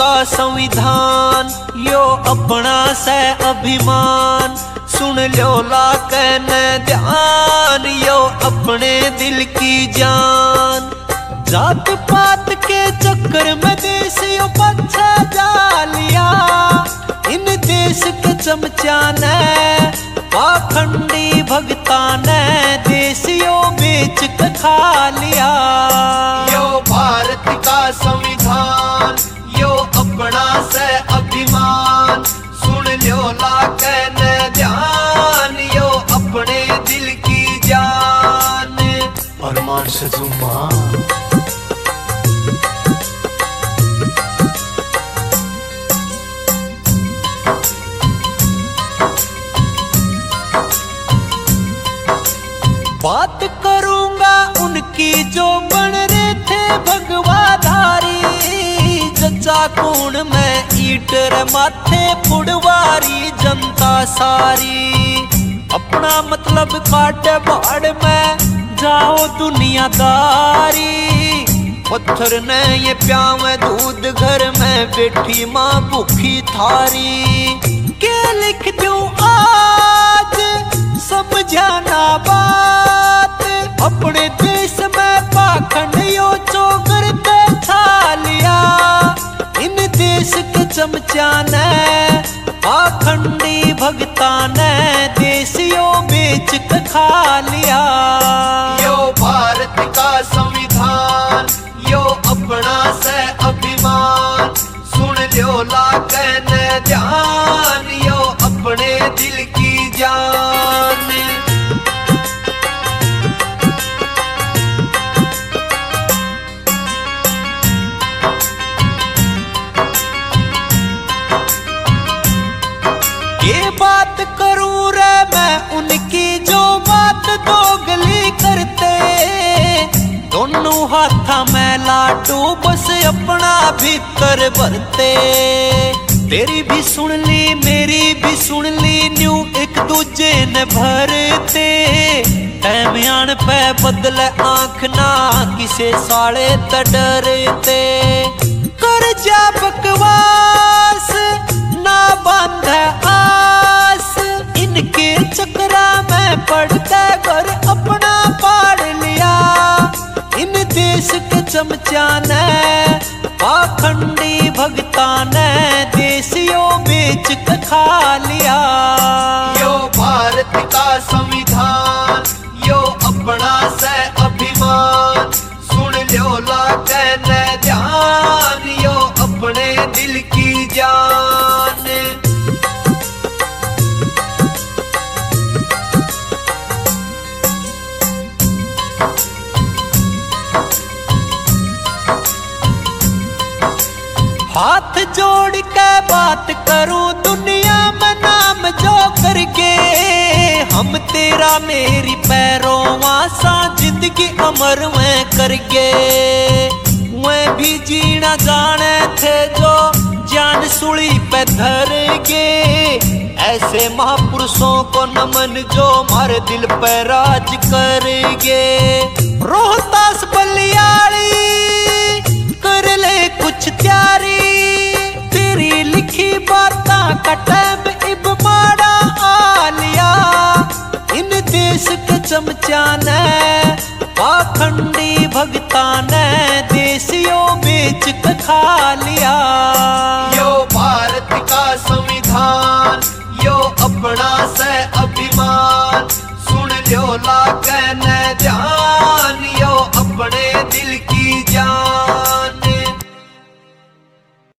का संविधान, यो अपना से अभिमान। सुन लो ला कहने ध्यान, यो अपने दिल की जान। जात पात के चक्कर में देश यो पछा जा लिया, इन देश के चमचा ने पाखंडी भगता ने देश यो बेच के खा लिया। यो भारत का संविधान, यो अपना से अभिमान। सुन लो ला कहने ध्यान, यो अपने दिल की जान। अरमान से जुम्मा बात करूंगा उनकी जो बन रहे थे भगवाधारी। जच्चा कूण में ईट रे माथे फुड़वारी जनता सारी। अपना मतलब काटे बाड़ में जाओ दुनियादारी। पत्थर ने ये प्यावे दूध घर में बैठी माँ भूखी थारी। के लिख दूं आज समझाना बात, अपने देश में पाखंड यो चोकर ते छा लिया। इन देश के चमचा ने पाखंडी भगता ने देश यो बेच के खा लिया। यो भारत का संविधान, यो अपना से अभिमान। सुन लो ला कहने ध्यान, यो अपने दिल की जान। ये बात करूं रे मैं उनकी जो बात दोगली करते। दोनों हाथा में लाडू बस अपना भीतर भरते। तेरी भी सुन ली मेरी भी सुन ली, न्यू एक दूजे ने भरते। टाइम आन पे बदले आंख ना किसे साले त डरते। कर जा बकवास ना बांध आस, इनके चक्रा में पड़ता घर अपना पाड़ लिया। इन देश के चमचा ने पाखंडी भगता ने देश यो बेच के खा लिया। यो भारत का संविधान, यो अपना से अभिमान। सुन लो ला कहने ध्यान, यो अपने दिल की जान। हाथ जोड़ के बात करूं दुनिया में नाम जो करके। हम तेरा मेरी पैरों वासा जिंदगी अमर में करके। मैं भी जीना जाने थे जो जान सूली पे धर के। ऐसे महापुरुषों को नमन जो हमारे दिल पे राज करेंगे। रोहतास बलियाड़ी कर ले कुछ त्यारी, तेरी लिखी बातां का टाइम इब माड़ा आ लिया। इन देश के चमचा ने पाखंडी भगता ने देश यो बेच के खा लिया। यो भारत का संविधान, यो अपना से अभिमान। सुन लो ला कहने